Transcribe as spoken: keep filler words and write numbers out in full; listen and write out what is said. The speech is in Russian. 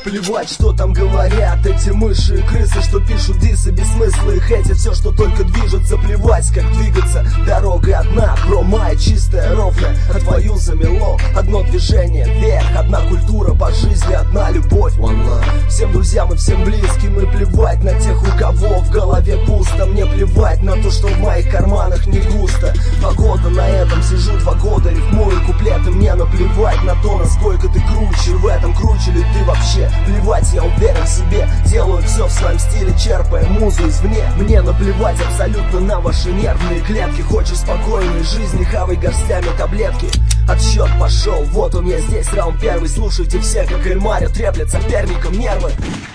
Плевать, что там говорят эти мыши и крысы, что пишут дисы без смысла. Их эти все, что только движется, плевать, как двигаться. Дорога одна, промая чистая, ровная, а твою замело одно движение вверх. Одна культура по жизни, одна любовь. One love. Всем друзьям и всем близким, и плевать на тех, у кого в голове пусто. Мне плевать на то, что в моих карманах не густо. Два года на этом сижу, два года рифмую куплеты. Мне наплевать на то, насколько ты круче. В этом круче ли ты вообще? Плевать, я уверен в себе. Делаю все в своем стиле, черпая музу извне. Мне наплевать абсолютно на ваши нервные клетки. Хочешь спокойной жизни, хавай горстями таблетки. Отсчет пошел, вот он я здесь, раунд первый. Слушайте все, как Эль Марио треплет соперникам нервы.